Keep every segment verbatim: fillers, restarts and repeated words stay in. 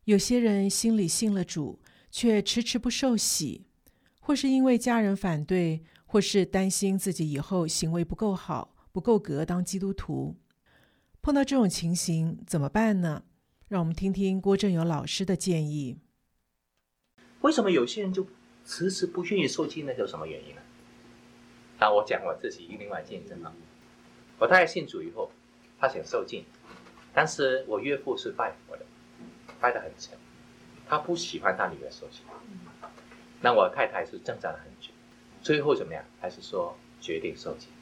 有些人心里信了主，却迟迟不受洗，或是因为家人反对，或是担心自己以后行为不够好，不够格当基督徒。碰到这种情形怎么办呢？让我们听听郭正友老师的建议。 为什么有些人就迟迟不愿意受浸呢？有什么原因呢？那我讲我自己另外见证啊，我太太信主以后，她想受浸，但是我岳父是拜佛的，拜得很沉，他不喜欢他女儿受洗。那我太太是挣扎了很久，最后怎么样？还是说决定受浸。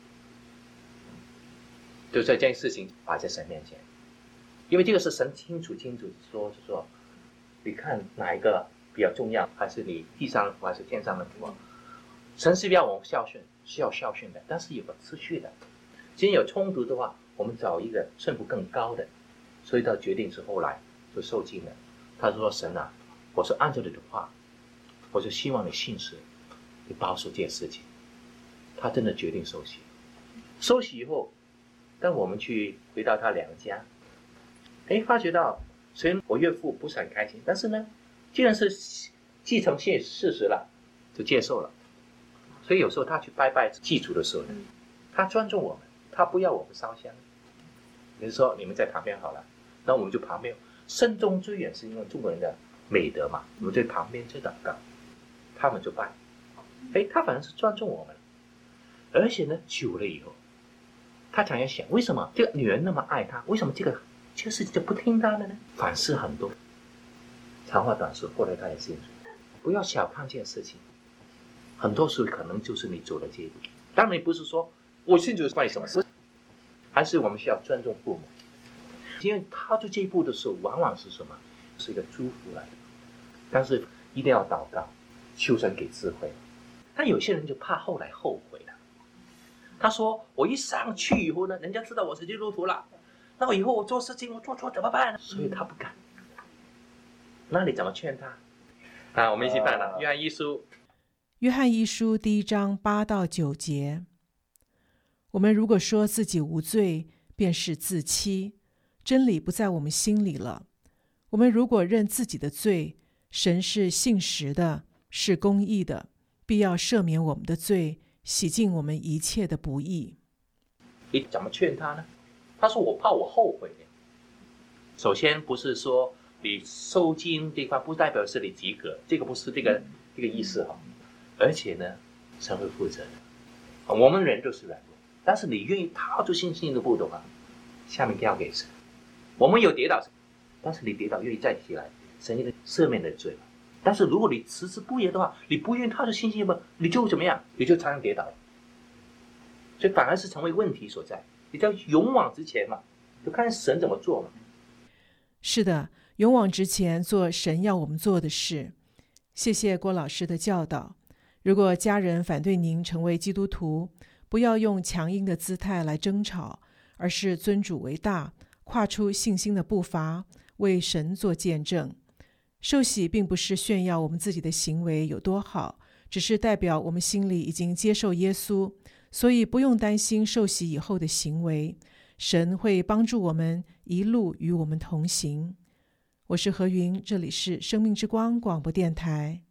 就这件事情摆在神面前，因为这个是神清楚清楚说，是说，你看哪一个比较重要，还是你地上的福还是天上的福？神是要我们孝顺，是要孝顺的，但是有个次序的。既然有冲突的话，我们找一个顺服更高的。所以他决定是后来就受浸了。他说：“神啊，我是按照你的话，我就希望你信实，你保守这件事情。”他真的决定受洗。受洗以后，当我们去回到他娘家，哎，发觉到虽然我岳父不是很开心，但是呢，既然是继承现事实了，就接受了。所以有时候他去拜拜祭祖的时候呢，他尊重我们，他不要我们烧香。比如说你们在旁边好了，那我们就旁边。慎终追远是因为中国人的美德嘛，我们在旁边就祷告，他们就拜。哎，他反而是尊重我们，而且呢，久了以后，他常常想，为什么这个女人那么爱他，为什么这个这个事情就不听他的呢？反思很多。长话短说，后来他也信主。不要小看这件事情，很多时候可能就是你走了这一步。当然不是说我信主关你什么事，还是我们需要尊重父母。因为踏出这一步的时候，往往是什么？是一个祝福来的。但是一定要祷告，求神给智慧。但有些人就怕后来后悔了。他说：“我一上去以后呢，人家知道我是基督徒了，那我以后我做事情我做错怎么办呢？”所以他不敢。那你怎么劝他？啊，我们一起办了。约翰一书， 约翰一书第一章八到九节。我们如果说自己无罪，便是自欺。真理不在我们心里了。我们如果认自己的罪，神是信实的，是公义的，必要赦免我们的罪，洗净我们一切的不义。 你怎么劝他呢？他说：“我怕我后悔。”首先不是说你受浸地方不代表是你及格，这个不是这个这个意思哈。而且呢，神会负责的。我们人都是软弱，但是你愿意踏出信心的步的话，下面交给神。我们有跌倒，但是你跌倒愿意再起来，神一定赦免的罪。但是如果你迟迟不言的话，你不愿意踏出信心吧，你就怎么样？你就常常跌倒了。所以反而是成为问题所在。你要勇往直前嘛，就看神怎么做嘛。 是的，勇往直前做神要我们做的事。谢谢郭老师的教导。如果家人反对您成为基督徒，不要用强硬的姿态来争吵，而是尊主为大，跨出信心的步伐，为神做见证。受洗并不是炫耀我们自己的行为有多好，只是代表我们心里已经接受耶稣，所以不用担心受洗以后的行为，神会帮助我们一路与我们同行。我是何云，这里是生命之光广播电台。